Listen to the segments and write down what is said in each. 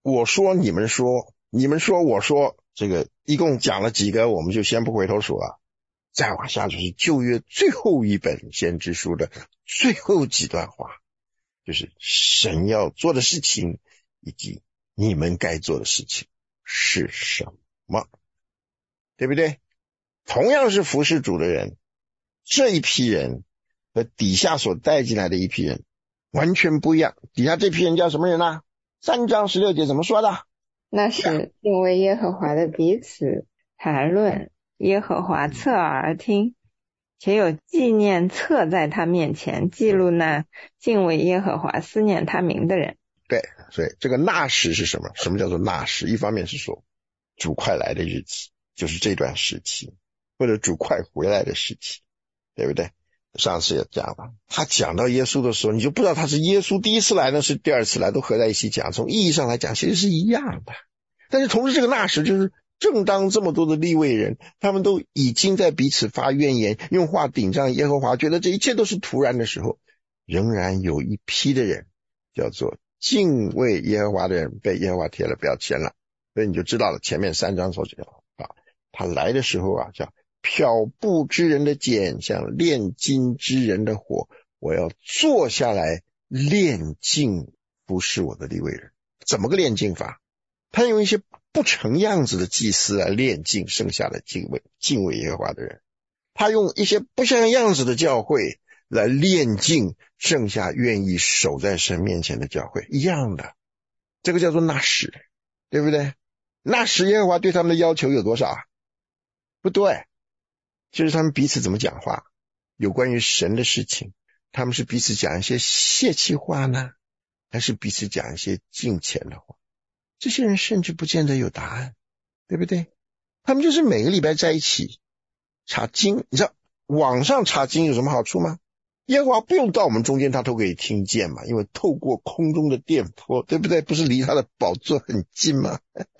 我说你们说，你们说我说，这个一共讲了几个，我们就先不回头数了。再往下就是旧约最后一本先知书的最后几段话，就是神要做的事情以及你们该做的事情是什么，对不对？同样是服侍主的人，这一批人和底下所带进来的一批人完全不一样。底下这批人叫什么人啊？3章16节怎么说的？ 那是敬畏耶和华的彼此谈论，耶和华侧耳而听，且有纪念册在他面前，记录那敬畏耶和华思念他名的人。 对，所以这个纳时是什么？什么叫做纳时？一方面是说主快来的日子，就是这段时期，或者主快回来的时期，对不对？上次也讲了，他讲到耶稣的时候，你就不知道他是耶稣第一次来呢，是第二次来，都合在一起讲。从意义上来讲，其实是一样的。但是同时这个纳时就是正当这么多的利未人，他们都已经在彼此发怨言，用话顶仗耶和华，觉得这一切都是突然的时候，仍然有一批的人叫做敬畏耶和华的人被耶和华贴了标签了。所以你就知道了，前面3章所讲啊，他来的时候啊，叫漂布之人的碱，像炼金之人的火，我要坐下来炼净服侍我的利未人。怎么个炼净法？他用一些不成样子的祭司来炼净剩下的敬畏耶和华的人，他用一些不像样子的教会来炼净剩下愿意守在神面前的教会，一样的。这个叫做纳时，对不对？纳时耶和华对他们的要求有多少啊？不对，就是他们彼此怎么讲话，有关于神的事情，他们是彼此讲一些泄气话呢，还是彼此讲一些敬虔的话？这些人甚至不见得有答案，对不对？他们就是每个礼拜在一起查经。你知道网上查经有什么好处吗？耶和华不用到我们中间，他都可以听见嘛，因为透过空中的电波，对不对？不是离他的宝座很近吗？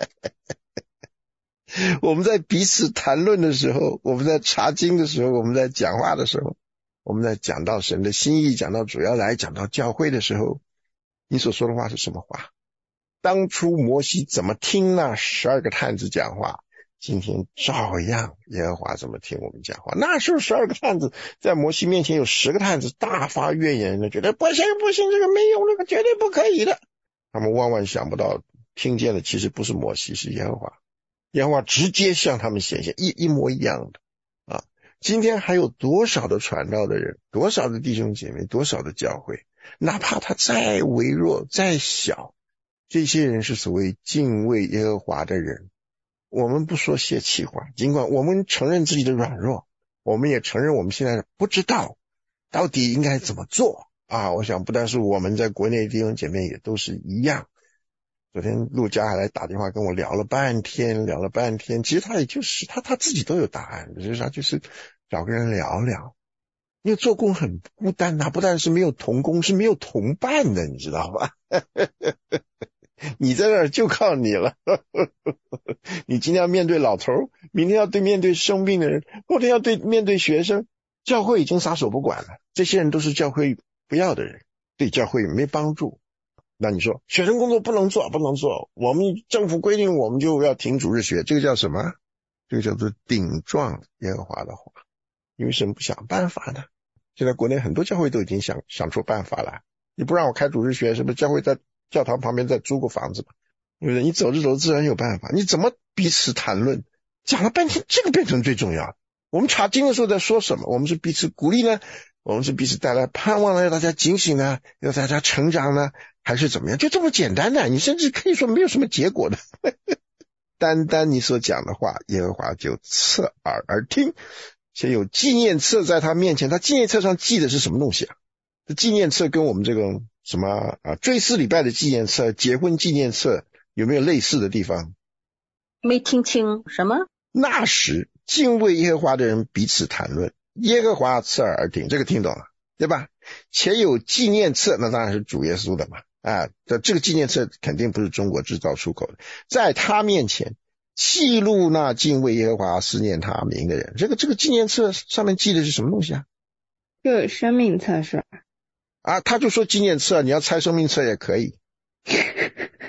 我们在彼此谈论的时候，我们在查经的时候，我们在讲话的时候，我们在讲到神的心意，讲到主要来，讲到教会的时候，你所说的话是什么话？当初摩西怎么听那12个探子讲话，今天照样耶和华怎么听我们讲话。那时候12个探子在摩西面前，有10个探子大发怨言的，觉得不行不行，这个没用，这个绝对不可以的。他们万万想不到，听见的其实不是摩西，是耶和华。耶和华直接向他们显现，一模一样的啊！今天还有多少的传道的人，多少的弟兄姐妹，多少的教会，哪怕他再微弱再小，这些人是所谓敬畏耶和华的人。我们不说泄气话，尽管我们承认自己的软弱，我们也承认我们现在不知道到底应该怎么做啊！我想不但是我们在国内的弟兄姐妹也都是一样。昨天陆家还来打电话跟我聊了半天，其实他也就是他自己都有答案，就是他就是找个人聊聊。因为做工很孤单啊，不但是没有同工，是没有同伴的，你知道吧？你在那儿就靠你了。你今天要面对老头，明天要面对生病的人，后天要面对学生，教会已经撒手不管了，这些人都是教会不要的人，对教会没帮助。那你说学生工作不能做，我们政府规定我们就要停主日学，这个叫什么？这个叫做顶撞耶和华的话。因为神不想办法呢？现在国内很多教会都已经想出办法了。你不让我开主日学，是不是教会在教堂旁边再租个房子吧？对不对？你走着走自然有办法。你怎么彼此谈论？讲了半天，这个变成最重要的。我们查经的时候在说什么？我们是彼此鼓励呢？我们是彼此带来盼望呢？要大家警醒呢？要大家成长呢？还是怎么样？就这么简单的，你甚至可以说没有什么结果的。单单你所讲的话，耶和华就侧耳而听，且有纪念册在他面前。他纪念册上记的是什么东西啊？这纪念册跟我们这个什么追思礼拜的纪念册、结婚纪念册有没有类似的地方？ 没听清什么？ 那时敬畏耶和华的人彼此谈论，耶和华侧耳而听，这个听懂了对吧？且有纪念册，那当然是主耶稣的嘛。这个纪念册肯定不是中国制造出口的，在他面前记录那敬畏耶和华思念他名的人。这个纪念册上面记的是什么东西啊？ 就有生命册是吧？ 他就说纪念册，你要猜生命册也可以。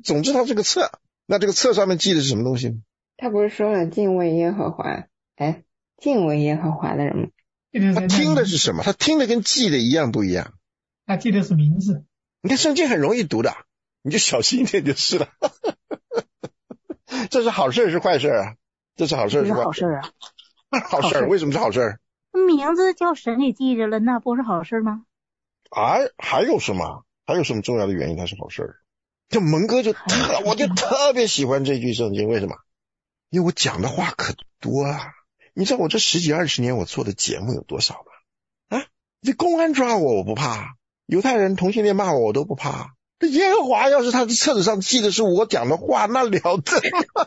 总之它是个册，那这个册上面记的是什么东西呢？ 他不是说了敬畏耶和华，敬畏耶和华的人吗？ 他听的是什么？他听的跟记的一样不一样？ 他记的是名字。 你看圣经很容易读的，你就小心一点就是了。这是好事是坏事啊？这是好事是坏事？ 好事啊！ 好事，为什么是好事？ 名字叫神给记着了，那不是好事吗？ 还有什么？还有什么重要的原因它是好事？这蒙哥我就特别喜欢这句圣经，为什么？因为我讲的话可多啊。你知道我这10几20年我做的节目有多少吗？啊，这公安抓我不怕，犹太人同性恋骂我都不怕。这耶和华要是他的册子上记的是我讲的话，那了得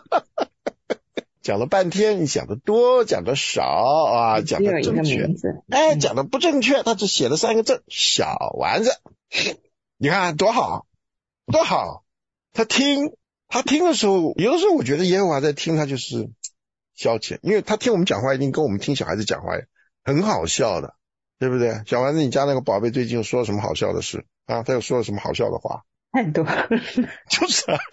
讲了半天，你讲的多，讲的少啊，讲的正确，讲的不正确，他只写了3个字，小丸子。你看多好，多好。他听的时候，有的时候我觉得耶和华在听，他就是消遣，因为他听我们讲话一定跟我们听小孩子讲话很好笑的，对不对？小丸子，你家那个宝贝最近说了什么好笑的事啊？他又说了什么好笑的话？ 太多了。 就是啊，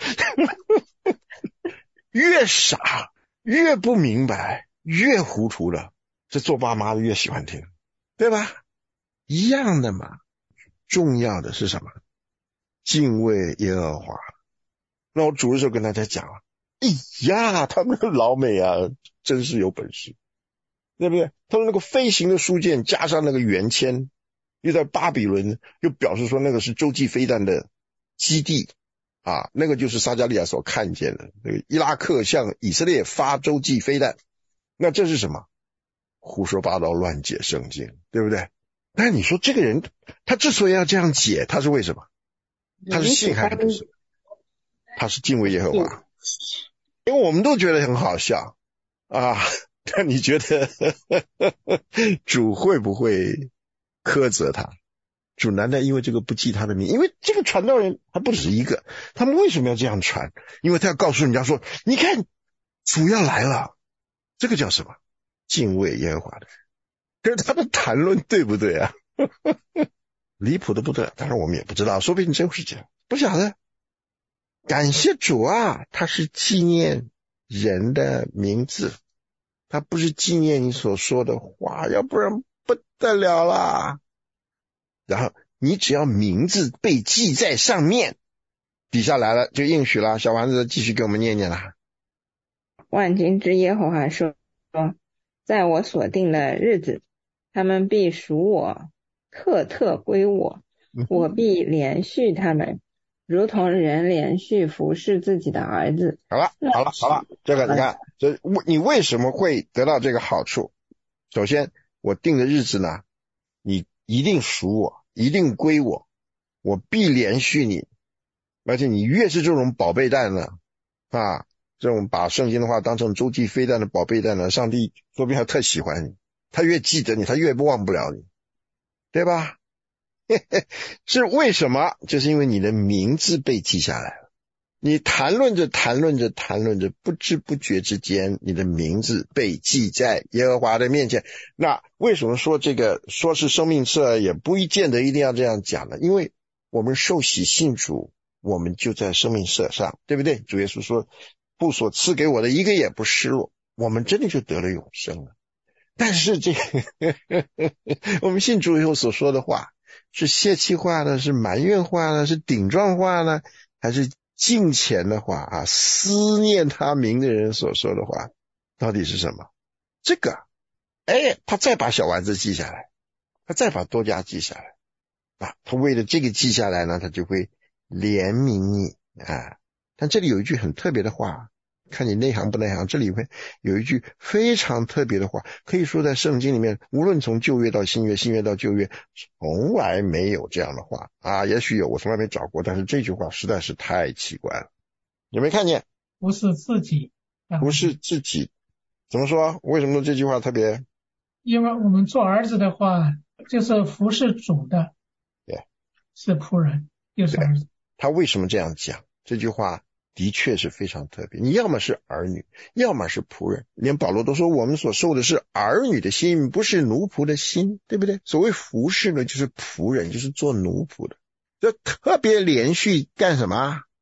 越傻越不明白，越糊涂了，这做爸妈的越喜欢听，对吧？一样的嘛。重要的是什么？敬畏耶和华。那我主的时候跟大家讲了，哎呀，他们的老美啊，真是有本事，对不对？他们那个飞行的书舰加上那个圆签，又在巴比伦，又表示说那个是洲际飞弹的基地啊，那个就是撒迦利亚所看见的，那个伊拉克向以色列发洲际飞弹，那这是什么？胡说八道，乱解圣经，对不对？但是你说这个人，他之所以要这样解，他是为什么？他是信还是不信？他是敬畏耶和华。因为我们都觉得很好笑啊，但你觉得主会不会苛责他？主难道因为这个不记他的名？因为这个传道人还不止一个，他们为什么要这样传？因为他要告诉人家说，你看主要来了，这个叫什么？敬畏耶和华的人。可是他的谈论对不对啊？离谱的不得了，当然我们也不知道，说不定真是这样，不晓得。感谢主啊，他是纪念人的名字，他不是纪念你所说的话，要不然不得了啦。然后你只要名字被记在上面，底下来了就应许了。小丸子继续给我们念念了。 万军之耶和华说，在我所定的日子，他们必属我，特归我，我必连续他们，如同人连续服侍自己的儿子。 好了，这个你看，你为什么会得到这个好处？首先，我定的日子呢，你一定属我，一定归我，我必连续你，而且你越是这种宝贝蛋呢，啊，这种把圣经的话当成洲际飞弹的宝贝蛋呢，上帝说不定还特喜欢你，他越记得你，他越忘不了你，对吧？是为什么？就是因为你的名字被记下来了，你谈论着，不知不觉之间，你的名字被记在耶和华的面前。那为什么说这个说是生命册，也不见得一定要这样讲呢？因为我们受洗信主，我们就在生命册上，对不对？主耶稣说，父所赐给我的一个也不失落，我们真的就得了永生了。但是这个我们信主以后所说的话，是泄气话呢？是埋怨话呢？是顶撞话呢？还是敬虔的话啊？思念他名的人所说的话，到底是什么？这个，他再把小丸子记下来，他再把多加记下来啊，他为了这个记下来呢，他就会怜悯你啊。但这里有一句很特别的话，看你内行不内行，这里会有一句非常特别的话，可以说在圣经里面，无论从旧约到新约，新约到旧约，从来没有这样的话啊。也许有，我从来没找过，但是这句话实在是太奇怪了。有没有看见？ 不是自己， 不是自己，怎么说？为什么这句话特别？ 因为我们做儿子的话，就是服侍主的， 对， 是仆人，又是儿子。 他为什么这样讲？这句话的确是非常特别，你要么是儿女，要么是仆人，连保罗都说我们所受的是儿女的心，不是奴仆的心，对不对？所谓服侍呢，就是仆人，就是做奴仆的。这特别连续干什么？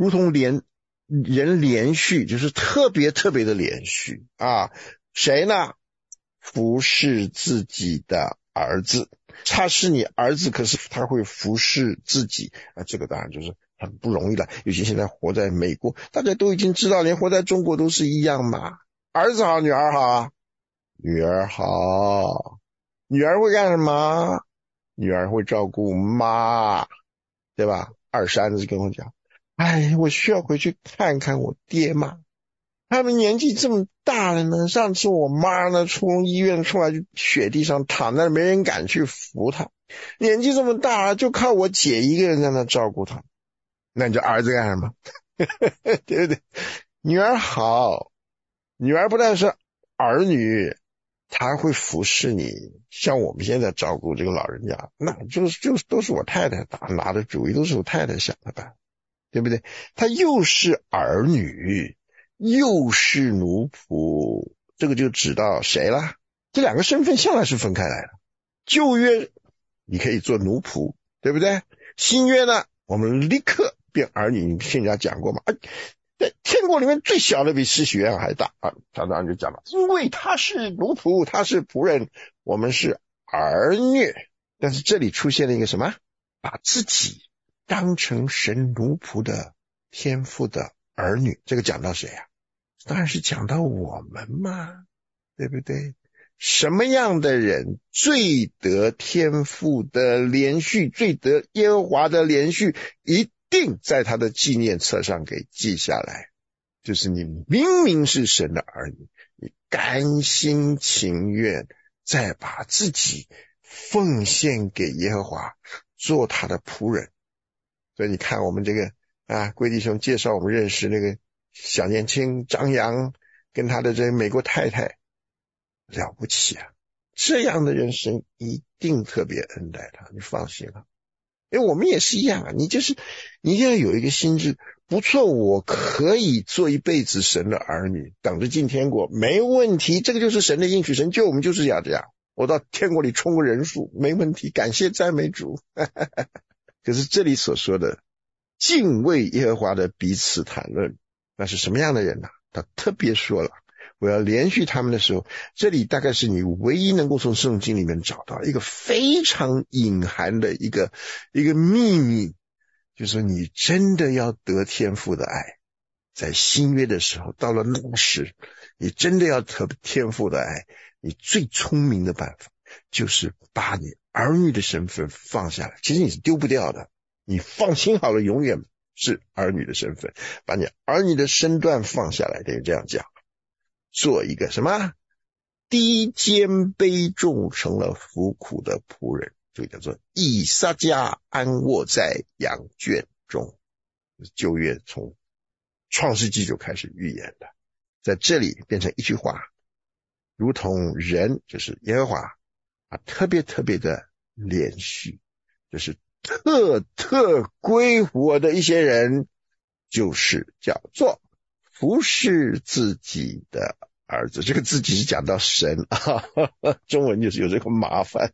如同人连续，就是特别特别的连续啊。谁呢？服侍自己的儿子，他是你儿子，可是他会服侍自己啊，这个当然就是很不容易了。尤其现在活在美国，大家都已经知道，连活在中国都是一样嘛。儿子好，女儿好啊，女儿好，女儿会干什么？女儿会照顾妈，对吧？二三子跟我讲，哎，我需要回去看看我爹妈，他们年纪这么大了呢。上次我妈呢从医院出来，就雪地上躺在那，没人敢去扶她，年纪这么大了，就靠我姐一个人在那照顾她。那你这儿子干什么？对不对？女儿好，女儿不但是儿女，她会服侍你。像我们现在照顾这个老人家，那就是都是我太太拿的主意，都是我太太想的办，对不对？她又是儿女又是奴仆，这个就指到谁了？这两个身份向来是分开来的。旧约你可以做奴仆，对不对？新约呢，我们立刻变儿女。你听人家讲过吗？在天国里面最小的比施洗约翰还大啊！常常就讲了，因为他是奴仆，他是仆人，我们是儿女。但是这里出现了一个什么？把自己当成神奴仆的天父的儿女，这个讲到谁啊？当然是讲到我们嘛，对不对？什么样的人最得天父的连续，最得耶和华的连续，一定在他的纪念册上给记下来。就是你明明是神的儿女，你甘心情愿再把自己奉献给耶和华，做他的仆人。所以你看我们这个贵弟兄介绍我们认识那个小年轻张扬跟他的这个美国太太，了不起啊！这样的人生一定特别恩待他，你放心啊。因为我们也是一样啊，你一定要有一个心智，不错，我可以做一辈子神的儿女，等着进天国，没问题。这个就是神的应许，神救我们就是要这样。我到天国里充个人数，没问题，感谢赞美主。可是这里所说的敬畏耶和华的彼此谈论，那是什么样的人呢？他特别说了，我要连续他们的时候，这里大概是你唯一能够从圣经里面找到一个非常隐含的一个秘密，就是说你真的要得天父的爱。在新约的时候，到了那时，你真的要得天父的爱，你最聪明的办法就是把你儿女的身份放下来。其实你是丢不掉的，你放心好了，永远是儿女的身份，把你儿女的身段放下来，等于这样讲，做一个什么低肩卑重，成了服苦的仆人，就叫做以撒迦安卧在羊圈中。旧约从创世纪就开始预言的，在这里变成一句话，如同人就是耶和华特别特别的连续，就是特归我的一些人，就是叫做服侍自己的儿子。这个自己是讲到神啊，中文就是有这个麻烦。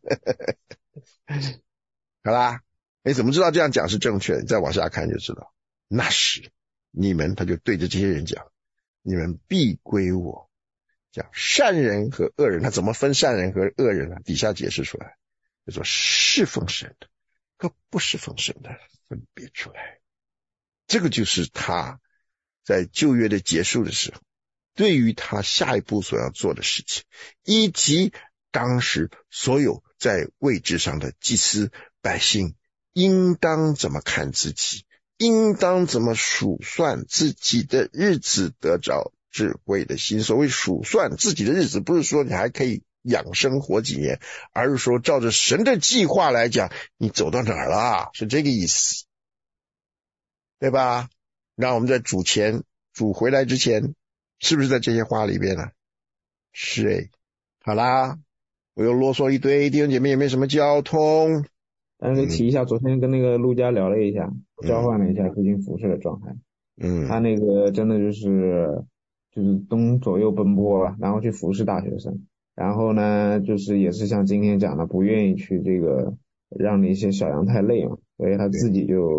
好啦，你怎么知道这样讲是正确的？你再往下看就知道。那时你们，他就对着这些人讲，你们必归我。讲善人和恶人，他怎么分善人和恶人呢？底下解释出来，就说侍奉神的和不侍奉神的分别出来。这个就是他在旧约的结束的时候，对于他下一步所要做的事情，以及当时所有在位置上的祭司百姓应当怎么看自己，应当怎么数算自己的日子，得着智慧的心。所谓数算自己的日子，不是说你还可以养生活几年，而是说照着神的计划来讲，你走到哪儿了，是这个意思，对吧？让我们在主回来之前，是不是在这些话里边呢？是好啦，我又啰嗦一堆，弟兄姐妹也没什么交通。 但是提一下，昨天跟那个陆家聊了一下，交换了一下最近服侍的状态。他那个真的就是东左右奔波吧，然后去服侍大学生，然后呢就是也是像今天讲的，不愿意去这个让那些小羊太累嘛，所以他自己就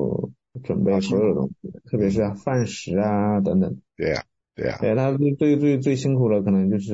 准备所有的东西，特别是饭食啊等等。 对呀，对呀。 对，他最辛苦的可能就是，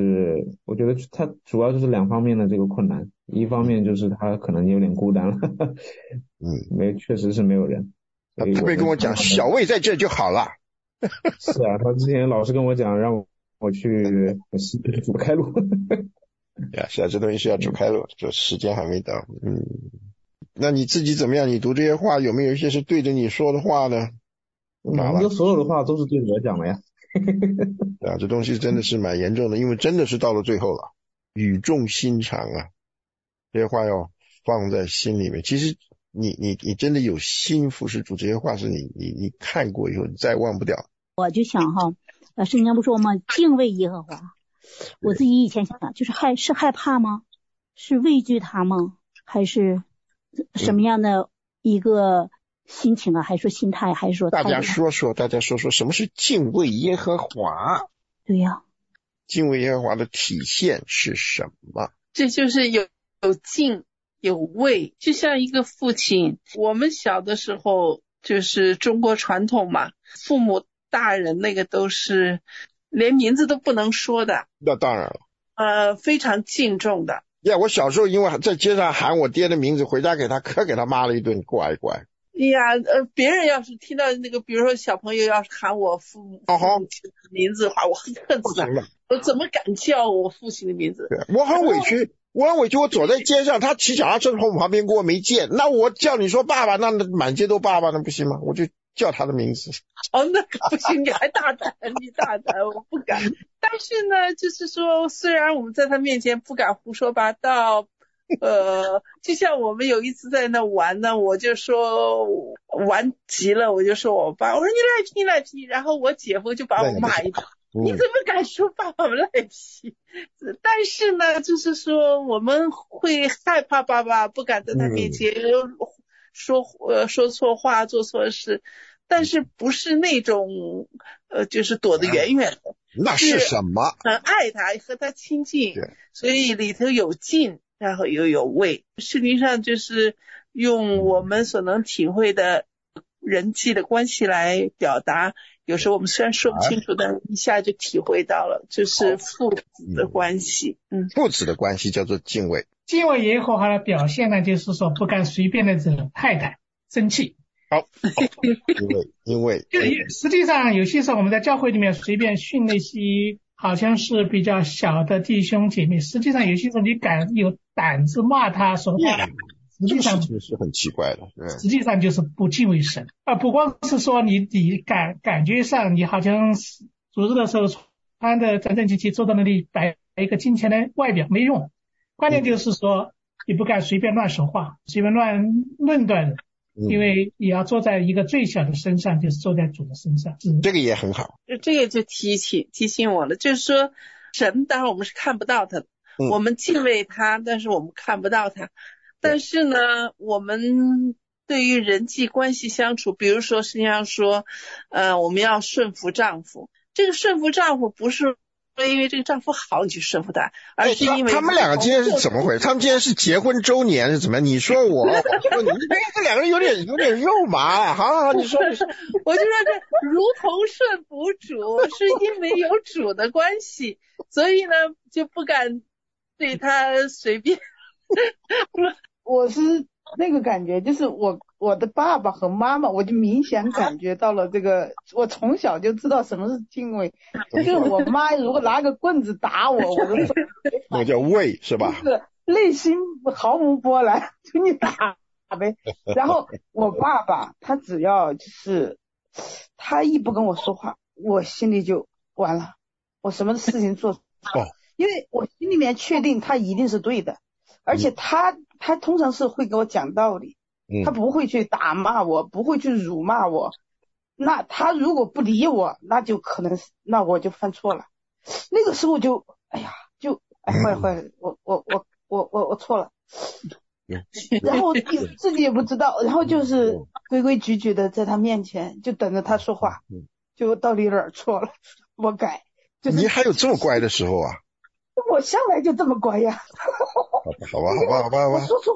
我觉得他主要就是两方面的这个困难，一方面就是他可能有点孤单了，确实是没有人。 他别跟我讲小魏在这就好了。 是啊，他之前老是跟我讲让我去煮开路。 呀，是啊，这东西是要煮开路，这时间还没到。那你自己怎么样？你读这些话有没有一些是对着你说的话呢？ 这所有的话都是对我讲的呀。 啊，这东西真的是蛮严重的，因为真的是到了最后了，语重心长啊，这些话要放在心里面。其实你真的有心服侍主，这些话是你看过以后你再忘不掉。 我就想圣经不说吗？敬畏耶和华。我自己以前想就是害怕吗？是畏惧他吗？还是什么样的一个心情啊？还是说心态？还是说大家说说什么是敬畏耶和华？ 对呀， 敬畏耶和华的体现是什么？ 这就是有敬有畏，就像一个父亲。我们小的时候就是中国传统嘛，父母大人那个都是连名字都不能说的。 那当然了， 非常敬重的。 我小时候因为在街上喊我爹的名字，回家给他骂了一顿，乖乖。 别人要是听到那个，比如说小朋友要是喊我父母亲的名字的话，我恨死他。我怎么敢叫我父亲的名字？ 我很委屈，我走在街上，他骑脚踏车从我旁边过，没见，那我叫你说爸爸，那满街都爸爸，那不行吗？我就叫他的名字。 那个不行，你还大胆，你大胆，我不敢。但是呢，就是说，虽然我们在他面前不敢胡说八道，就像我们有一次在那玩呢，我就说玩急了，我就说我爸，我说你赖皮，然后我姐夫就把我骂一顿。你怎么敢说爸爸赖皮？但是呢，就是说我们会害怕爸爸，不敢在他面前说错话，做错事，但是不是那种就是躲得远远的。 那是什么？ 很爱他，和他亲近，所以里头有敬，然后又有畏。圣经上就是用我们所能体会的人际的关系来表达。有时候我们虽然说不清楚，但一下就体会到了，就是父子的关系。 父子的关系叫做敬畏。 敬畏耶和华的表现呢，就是说不敢随便的惹太太生气。 好，因为就实际上有些时候我们在教会里面随便训那些好像是比较小的弟兄姐妹，实际上有些时候你有胆子骂他说他，实际上是很奇怪的， 实际上就是不敬畏神。不光是说你感觉上你好像组织的时候穿的整整齐齐，坐在那里摆一个金钱的外表没用，关键就是说你不敢随便乱说话，随便乱论断人。因为也要坐在一个最小的身上，就是坐在主的身上。 这个也很好。 这个就提醒我了，就是说神当然我们是看不到他的，我们敬畏他，但是我们看不到他。但是呢，我们对于人际关系相处，比如说实际上说我们要顺服丈夫。这个顺服丈夫不是因为这个丈夫好你去顺服他，而是因为他们两个今天是怎么回事？他们今天是结婚周年是怎么样？你说我说你，这两个人有点肉麻。好，你说。 我就说这如同顺服主，是因为有主的关系，所以呢就不敢对他随便。 我是那个感觉，就是我的爸爸和妈妈，我就明显感觉到了这个，我从小就知道什么是敬畏。就是我妈如果拿个棍子打我，我就那叫畏是吧？ 就是内心毫无波澜，就你打呗。然后我爸爸他只要就是他一不跟我说话，我心里就完了，我什么事情做错，因为我心里面确定他一定是对的，而且他通常是会给我讲道理。他不会去打骂我，不会去辱骂我。那他如果不理我，那就可能那我就犯错了。那个时候就坏了，我错了。然后自己也不知道，然后就是规规矩矩的在他面前就等着他说话，就到底哪儿错了我改。就是你还有这么乖的时候啊？ 我向来就这么乖呀。 好吧。 我说错话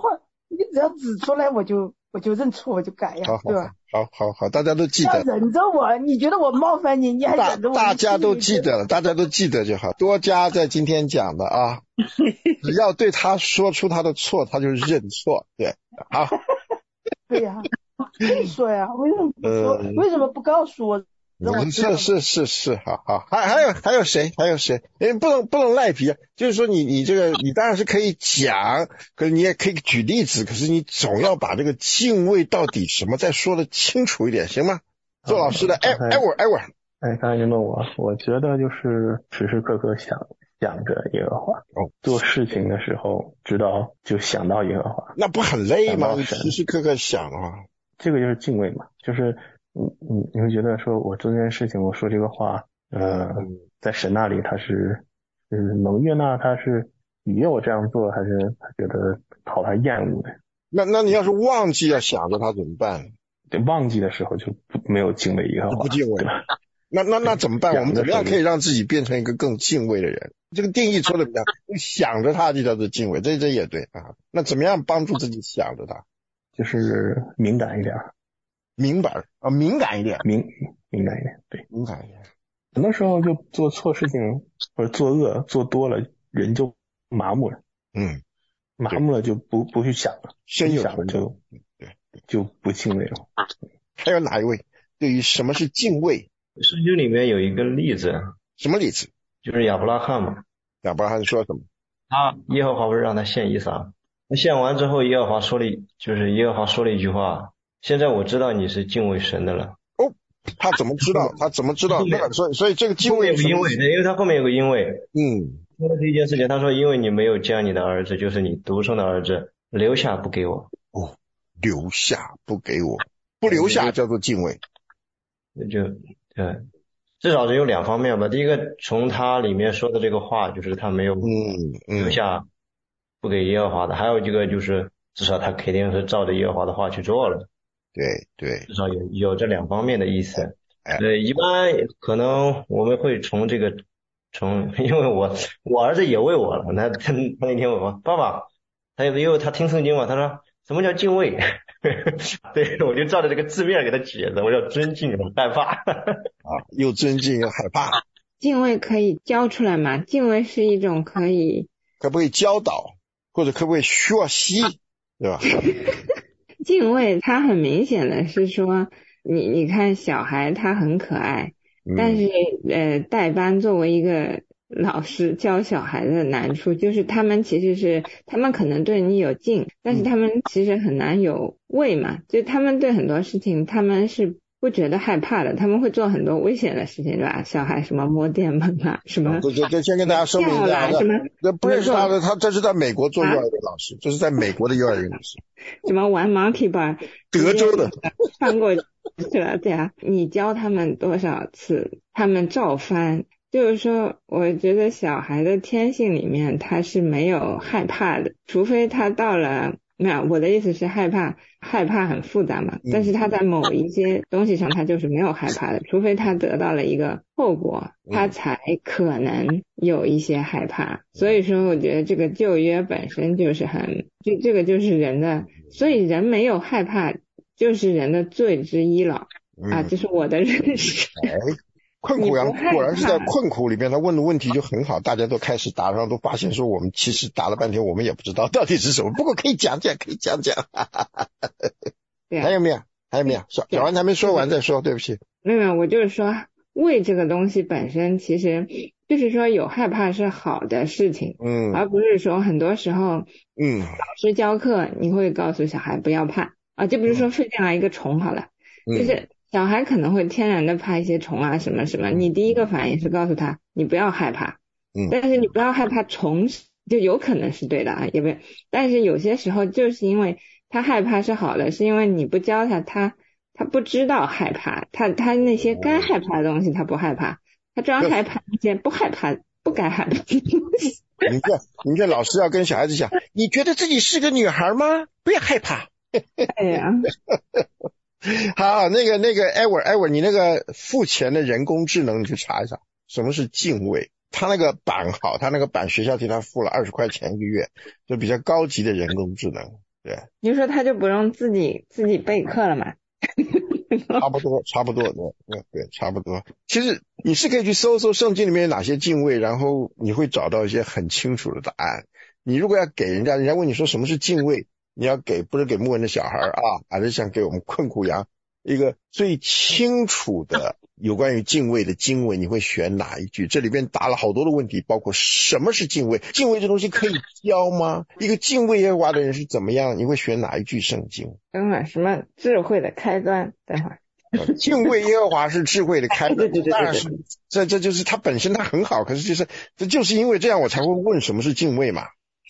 你只要指出来，我就认错，我就改呀，对吧？ 好，大家都记得。 要忍着我，你觉得我冒犯你，你还忍着我。 大家都记得了，大家都记得就好。多加在今天讲的啊，只要对他说出他的错，他就认错。对，好。 对呀，说呀，为什么不说？为什么不告诉我？ 是，好，还有谁？不能赖皮啊！就是说你这个，你当然是可以讲，可是你也可以举例子，可是你总要把这个敬畏到底什么再说的清楚一点，行吗？做老师的， 刚才您问我觉得就是时时刻刻想着耶和华，做事情的时候就想到耶和华， 那不很累吗？你时时刻刻想啊， 这个就是敬畏嘛，就是你会觉得说我做这件事情，我说这个话，在神那里他是能悦纳，他是愉悦我这样做，还是他觉得讨他厌恶的？ 那你要是忘记要想着他怎么办？ 对，忘记的时候就没有敬畏耶和华， 不敬畏。那怎么办？我们怎么样可以让自己变成一个更敬畏的人？这个定义说的怎么样？想着他就叫做敬畏，这也对啊。那怎么样帮助自己想着他？ 就是敏感一点。 敏感一点， 敏感一点，对， 敏感一点。 很多时候就做错事情或者作恶做多了，人就麻木了。麻木了就不去想了， 深有想了就不敬畏了。 还有哪一位对于什么是敬畏？ 圣经里面有一个例子。 什么例子？ 就是亚伯拉罕嘛。 亚伯拉罕说什么？ 耶和华不是让他献以撒，那献完之后耶和华说了一句话，现在我知道你是敬畏神的了。 他怎么知道？所以这个敬畏是因为他后面有个因为。说的这件事情，他说因为你没有将你的儿子，就是你独生的儿子留下不给我。 留下不给我，不留下叫做敬畏。 对，至少是有两方面吧。第一个，从他里面说的这个话，就是他没有留下不给耶和华的；还有一个就是至少他肯定是照着耶和华的话去做了。 对， 至少有这两方面的意思。一般可能我们会因为我儿子也问我了，他那天问我爸爸，因为他听圣经嘛，他说什么叫敬畏？对，我就照着这个字面给他解释，我要尊敬，我害怕。 又尊敬又害怕。 敬畏可以教出来吗？敬畏是一种可不可以教导，或者可不可以学习，对吧？ 敬畏它很明显的是说，你看小孩他很可爱，但是代班作为一个老师教小孩的难处就是他们可能对你有敬，但是他们其实很难有畏嘛，就他们对很多事情他们是不觉得害怕的，他们会做很多危险的事情，对吧？小孩什么摸电门啊，什么就先跟大家说明一下， 什么不认识他的，他这是在美国做幼儿园老师，这是在美国的幼儿园老师， 什么玩 monkey bar， 德州的翻过去了，对啊，你教他们多少次，他们照翻。就是说，我觉得小孩的天性里面他是没有害怕的，除非他到了，我的意思是害怕很复杂嘛，但是他在某一些东西上他就是没有害怕的，除非他得到了一个后果，他才可能有一些害怕。所以说我觉得这个旧约本身就是这个就是人的，所以人没有害怕就是人的罪之一了这是我的认识。 困苦果然是在困苦里面，他问的问题就很好，大家都开始答，然后都发现说我们其实答了半天我们也不知道到底是什么，不过可以讲讲还有没有小安还没说完再说，对不起。 没有，我就是说畏这个东西本身其实就是说有害怕是好的事情，而不是说很多时候老师教课你会告诉小孩不要怕就比如说飞进来一个虫好了，就是小孩可能会天然的怕一些虫啊什么什么，你第一个反应是告诉他你不要害怕，但是你不要害怕虫就有可能是对的也不，但是有些时候就是因为他害怕是好的，是因为你不教他不知道害怕，他那些该害怕的东西他不害怕，他专害怕一些不害怕不该害怕的东西。 你这老师要跟小孩子讲，你觉得自己是个女孩吗？不要害怕。 哎呀好，那个Edward，你那个付钱的人工智能你去查一查什么是敬畏。他那个版好，他那个版学校替他付了20块钱一个月，就比较高级的人工智能。 对， 你说他就不用自己备课了嘛？ 差不多，对，差不多。其实你是可以去搜搜圣经里面有哪些敬畏，然后你会找到一些很清楚的答案。你如果要给人家问你说什么是敬畏，你要给不是给牧人的小孩啊，还是想给我们困苦羊一个最清楚的有关于敬畏的经文，你会选哪一句？这里边答了好多的问题，包括什么是敬畏，敬畏这东西可以教吗？一个敬畏耶和华的人是怎么样？你会选哪一句圣经？ 等会儿什么智慧的开端？等会儿敬畏耶和华是智慧的开端， 对， 当然是这就是它本身它很好，可是这就是因为这样我才会问什么是敬畏嘛。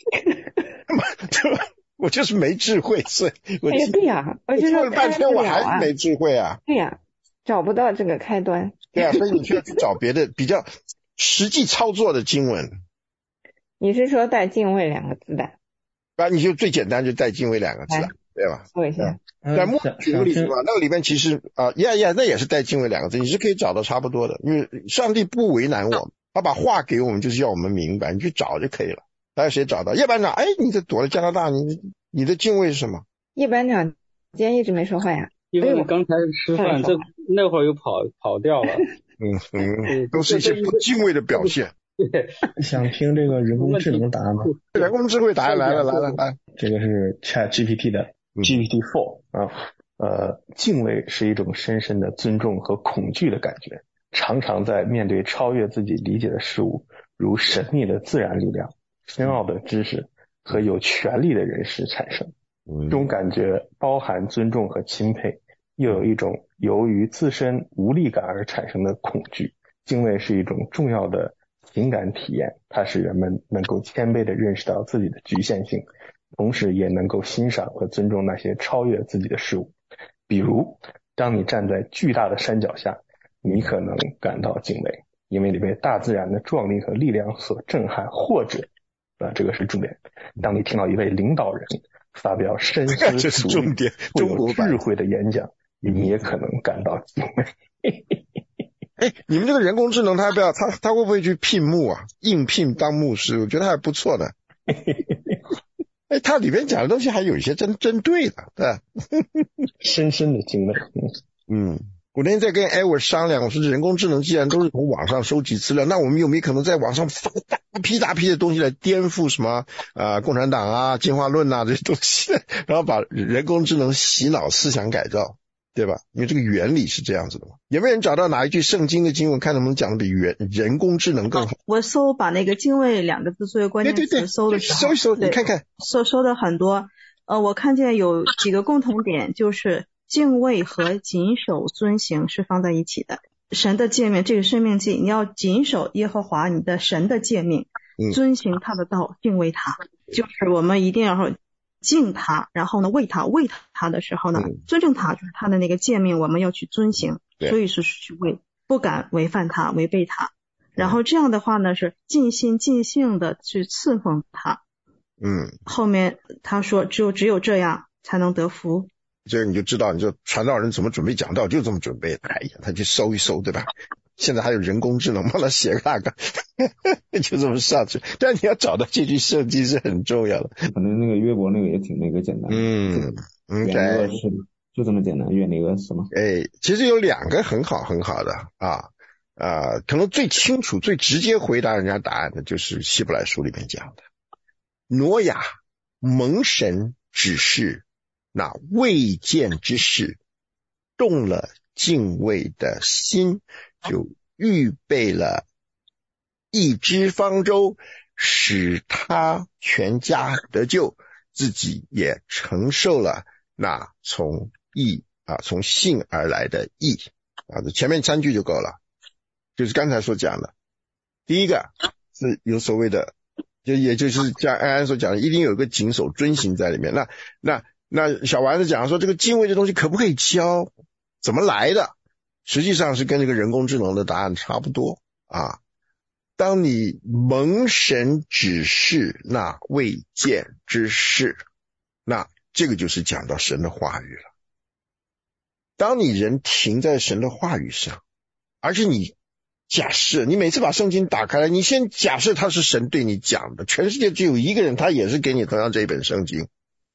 我就是没智慧，所以我对呀，我就问了半天我还是没智慧啊。 对呀，找不到这个开端。 对啊，所以你需要去找别的比较实际操作的经文。 你是说带敬畏2个字的？ 啊，你就最简单就带敬畏2个字，对吧？ 说一下。 在牧举个例子吧，那个里面其实那也是带敬畏2个字，你是可以找到差不多的，因为上帝不为难我们，他把话给我们就是要我们明白，你去找就可以了。还有谁找到？叶班长，你这躲在加拿大，你的敬畏是什么？ 叶班长今天一直没说话呀。 因为刚才吃饭，那会儿又跑掉了。 都是一些不敬畏的表现。 对， 想听这个人工智能答案吗？ 人工智慧答案来了。 这个是 ChatGPT 的 GPT-4 啊。敬畏是一种深深的尊重和恐惧的感觉，常常在面对超越自己理解的事物，如神秘的自然力量、深奥的知识和有权力的人士产生。这种感觉包含尊重和钦佩，又有一种由于自身无力感而产生的恐惧。敬畏是一种重要的情感体验，它使人们能够谦卑地认识到自己的局限性，同时也能够欣赏和尊重那些超越自己的事物。比如当你站在巨大的山脚下，你可能感到敬畏，因为你被大自然的壮丽和力量所震撼，或者这个是重点，当你听到一位领导人发表深思熟虑、富有智慧的演讲，你也可能感到敬畏。 你们这个人工智能他会不会去聘牧啊？应聘当牧师，我觉得还不错的。他里面讲的东西还有一些真对的，对吧？ 深深的敬畏。 我那天在跟 Edward 商量，我说人工智能既然都是从网上收集资料，那我们有没有可能在网上发大批的东西来颠覆什么共产党啊、进化论啊这些东西，然后把人工智能洗脑思想改造，对吧？因为这个原理是这样子的嘛。有没有人找到哪一句圣经的经文，看能不能讲的比人工智能更好？ 我把那个敬畏2个字作为关键词搜的时候， 搜一搜，你看看， 搜的很多。我看见有几个共同点，就是敬畏和谨守遵行是放在一起的。神的诫命，这个生命记，你要谨守耶和华你的神的诫命，遵行他的道，敬畏他，就是我们一定要敬他，然后呢为他的时候呢尊重他，就是他的那个诫命我们要去遵行，所以是去不敢违反他、违背他，然后这样的话呢是尽心尽性的去侍奉他。后面他说只有这样才能得福。 这个你就知道，你就传道人怎么准备讲道，就这么准备。他去搜一搜，对吧？现在还有人工智能帮他写个那个，就这么上去。但你要找到这句圣经是很重要的。 可能那个约伯那个也挺简单。远离恶事，就这么简单，远离恶事嘛。 其实有2个很好的可能最清楚、最直接回答人家答案的就是希伯来书里面讲的，挪亚蒙神指示那未见之事，动了敬畏的心，就预备了一只方舟，使他全家得救，自己也承受了那从信而来的义。前面3句就够了，就是刚才所讲的。第一个是有所谓的，也就是像安安所讲的，一定有一个谨守遵行在里面。那小丸子讲说这个敬畏的东西可不可以教，怎么来的，实际上是跟这个人工智能的答案差不多当你蒙神指示那未见之事，那这个就是讲到神的话语了。当你人停在神的话语上，而且你假设，你每次把圣经打开来，你先假设他是神对你讲的，全世界只有一个人，他也是给你同样这一本圣经，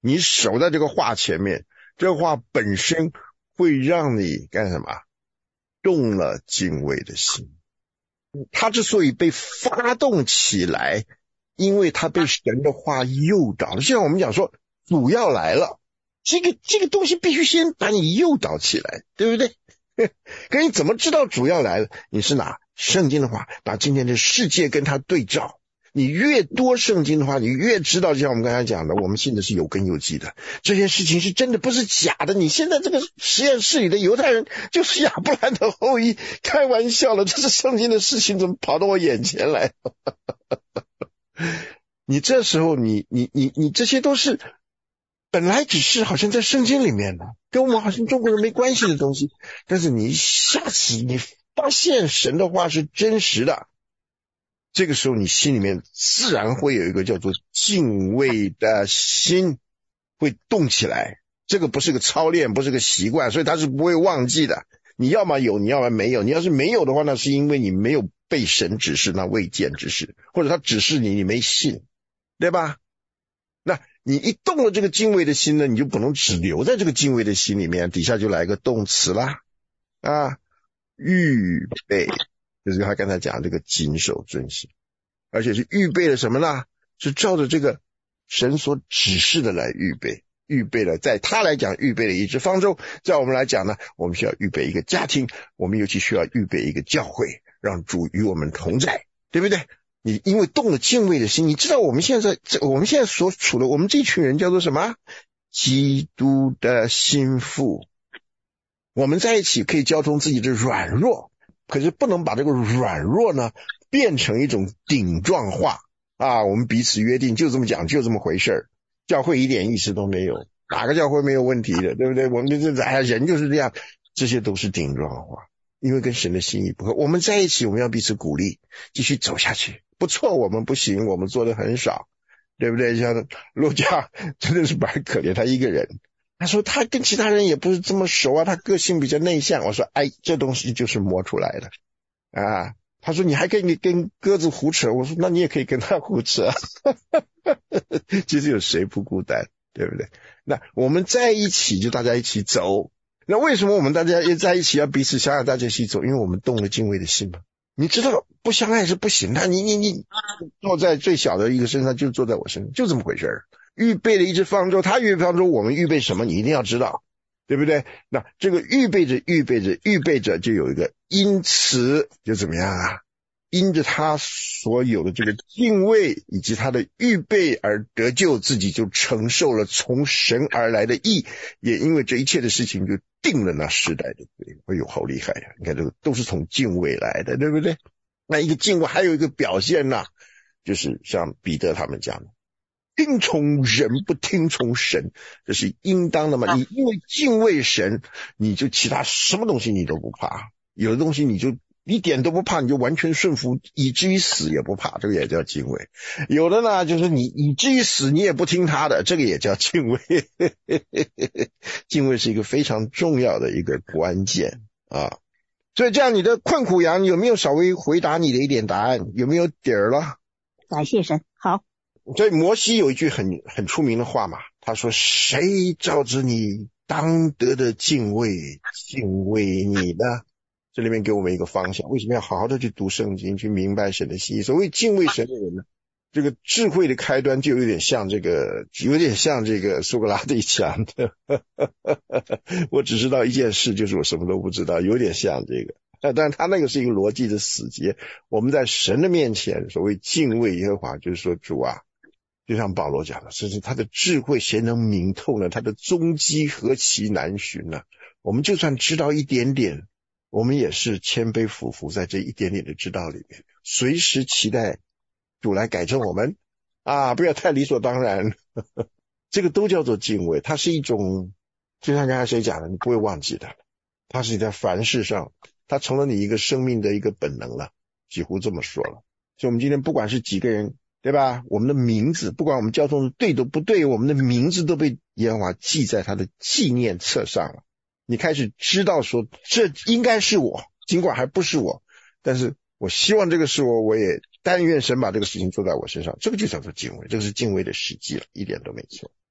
你守在这个话前面，这个话本身会让你干什么？动了敬畏的心。他之所以被发动起来，因为他被神的话诱导了。就像我们讲说主要来了，这个东西必须先把你诱导起来，对不对？可你怎么知道主要来了？你是拿圣经的话，把今天的世界跟它对照。你越多圣经的话，你越知道，就像我们刚才讲的，我们信的是有根有基的，这件事情是真的，不是假的。你现在这个实验室里的犹太人就是亚伯兰的后裔，开玩笑了，这是圣经的事情，怎么跑到我眼前来？你这时候你这些都是本来只是好像在圣经里面的，跟我们好像中国人没关系的东西，但是你一下子你发现神的话是真实的，这个时候你心里面自然会有一个叫做敬畏的心会动起来。这个不是个操练，不是个习惯，所以它是不会忘记的。你要么有，你要么没有。你要是没有的话，那是因为你没有被神指示，那未见之事，或者他指示你，你没信，对吧？那你一动了这个敬畏的心呢，你就不能只留在这个敬畏的心里面，底下就来个动词啦，预备，就是他刚才讲这个谨守遵行，而且是预备了什么呢？是照着这个神所指示的来预备。预备了，在他来讲预备了一只方舟，在我们来讲呢，我们需要预备一个家庭，我们尤其需要预备一个教会，让主与我们同在，对不对？你因为动了敬畏的心，你知道我们现在所处的我们这群人叫做什么？基督的心腹。我们在一起可以交通自己的软弱，可是不能把这个软弱呢变成一种顶撞化啊！我们彼此约定就这么讲，就这么回事儿。教会一点意思都没有，哪个教会没有问题的，对不对？我们人就是这样，这些都是顶撞话，因为跟神的心意不合。我们在一起，我们要彼此鼓励，继续走下去。不错，我们不行，我们做的很少，对不对？像陆家真的是蛮可怜，他一个人，他说他跟其他人也不是这么熟啊，他个性比较内向。我说这东西就是磨出来的啊。他说你还可以跟鸽子胡扯，我说那你也可以跟他胡扯啊。其实有谁不孤单，对不对？那我们在一起就大家一起走。那为什么我们大家也在一起要彼此相爱，大家一起走？因为我们动了敬畏的心嘛。你知道不相爱是不行的，你坐在最小的一个身上，就坐在我身上，就这么回事儿。预备了一只方舟，他预备方舟，我们预备什么？你一定要知道，对不对？那这个预备着就有一个因此就怎么样啊？因着他所有的这个敬畏以及他的预备而得救，自己就承受了从神而来的义，也因为这一切的事情就定了那世代的罪。哎呦，好厉害呀！你看这个都是从敬畏来的，对不对？那一个敬畏还有一个表现呢，就是像彼得他们讲的，听从人不听从神，这是应当的嘛。你因为敬畏神，你就其他什么东西你都不怕，有的东西你就一点都不怕，你就完全顺服，以至于死也不怕，这个也叫敬畏。有的呢，就是你以至于死你也不听他的，这个也叫敬畏。敬畏是一个非常重要的一个关键啊。所以这样你的困苦羊有没有稍微回答你的一点答案？有没有底儿了？ 感谢神。好。 所以摩西有一句很出名的话嘛，他说谁照着你当得的敬畏你呢？这里面给我们一个方向，为什么要好好的去读圣经，去明白神的心意？所谓敬畏神的人呢，这个智慧的开端就有点像这个苏格拉底讲的我只知道一件事，就是我什么都不知道，有点像这个。但他那个是一个逻辑的死结。我们在神的面前，所谓敬畏耶和华，就是说主啊，就像保罗讲的，甚至他的智慧谁能明透呢？他的踪迹何其难寻呢？我们就算知道一点点，我们也是谦卑俯伏在这一点点的知道里面，随时期待主来改正我们啊，不要太理所当然。这个都叫做敬畏，它是一种，就像刚才谁讲的，你不会忘记的，它是在凡事上，它成了你一个生命的一个本能了，几乎这么说了。所以我们今天不管是几个人，对吧？我们的名字，不管我们交通的对都不对，我们的名字都被耶和华记在他的纪念册上了。你开始知道说这应该是我，尽管还不是我，但是我希望这个是我，我也但愿神把这个事情做在我身上，这个就叫做敬畏，这个是敬畏的实际了，一点都没错。